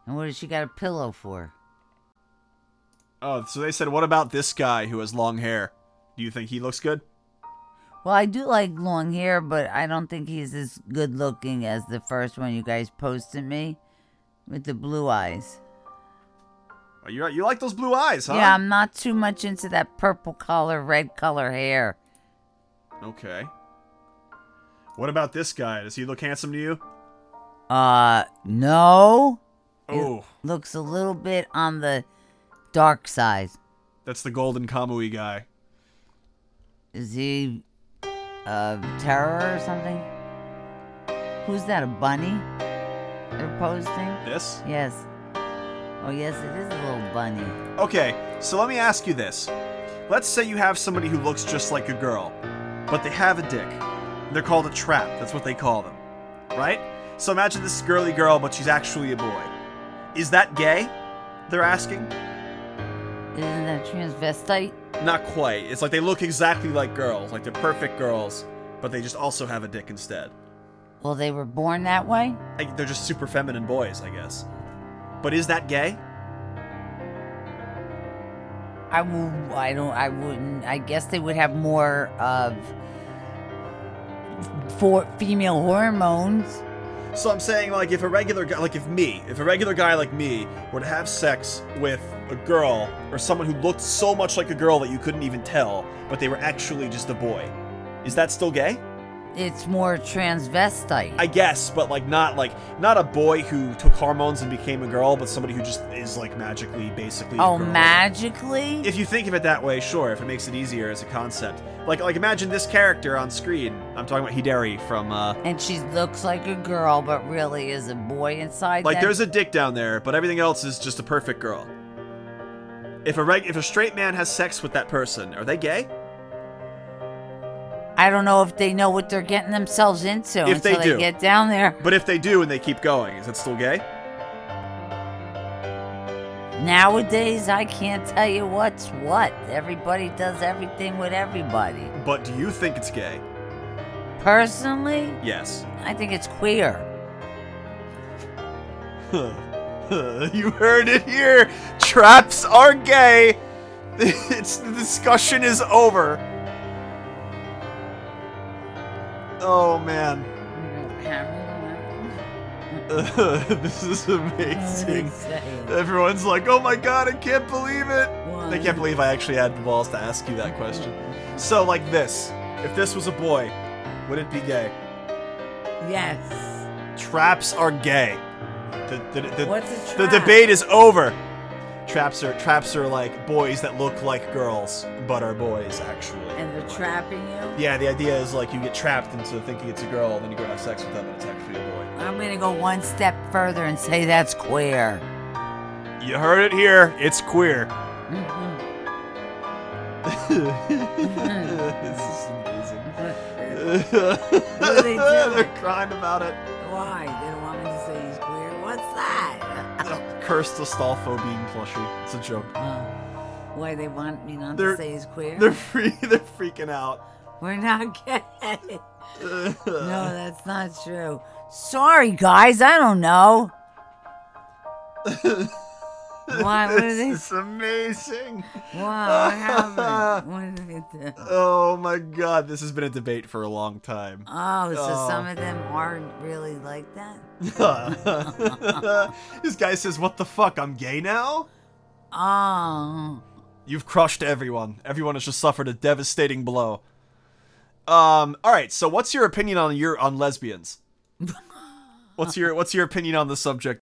And what does she got a pillow for? Oh, so they said, what about this guy who has long hair? Do you think he looks good? Well, I do like long hair, but I don't think he's as good looking as the first one you guys posted me with the blue eyes. Oh, you like those blue eyes, huh? Yeah, I'm not too much into that purple color, red color hair. Okay. What about this guy? Does he look handsome to you? No. Oh. It looks a little bit on the dark side. That's the Golden Kamui guy. Is he terror or something? Who's that, a bunny they're posting? This? Yes. Oh, yes, it is a little bunny. Okay, so let me ask you this. Let's say you have somebody who looks just like a girl, but they have a dick. They're called a trap. That's what they call them. Right? So imagine this girly girl, but she's actually a boy. Is that gay? They're asking. Isn't that transvestite? Not quite. It's like they look exactly like girls, like they're perfect girls, but they just also have a dick instead. Well, they were born that way? Like, they're just super feminine boys, I guess. But is that gay? I wouldn't. I guess they would have more of for female hormones. So I'm saying, like, if a regular guy, like if a regular guy like me were to have sex with a girl or someone who looked so much like a girl that you couldn't even tell, but they were actually just a boy, is that still gay? It's more transvestite. I guess, but not a boy who took hormones and became a girl, but somebody who just is like magically, basically. Oh, a girl. magically? If you think of it that way, sure. If it makes it easier as a concept, like imagine this character on screen. I'm talking about Hidari from. And she looks like a girl, but really is a boy inside. Like there's a dick down there, but everything else is just a perfect girl. If a straight man has sex with that person, are they gay? I don't know if they know what they're getting themselves into if until they get down there. But if they do and they keep going, is it still gay? Nowadays, I can't tell you what's what. Everybody does everything with everybody. But do you think it's gay? Personally? Yes. I think it's queer. You heard it here. Traps are gay. The discussion is over. Oh, man. This is amazing. Everyone's like, oh my god, I can't believe it. Why? They can't believe I actually had the balls to ask you that question. So, like this. If this was a boy, would it be gay? Yes. Traps are gay. What's a trap? The debate is over. Traps are like boys that look like girls, but are boys, actually. And they're trapping you? Yeah, the idea is like you get trapped into thinking it's a girl, then you go have sex with them, and it's actually a boy. I'm gonna go one step further and say that's queer. You heard it here. It's queer. This is amazing. What are they doing? They're crying about it. Why? They don't want me to say he's queer? What's that? Cursed Astolfo being plushie. It's a joke. Why they want me not to say he's queer? They're freaking out. We're not gay. No, that's not true. Sorry, guys. I don't know. Why? What are they? This is amazing. Wow, what happened? What did they do? Oh my god, this has been a debate for a long time. Oh, so some of them aren't really like that? This guy says, what the fuck, I'm gay now? Oh. You've crushed everyone. Everyone has just suffered a devastating blow. Alright, so what's your opinion on lesbians? What's your opinion on the subject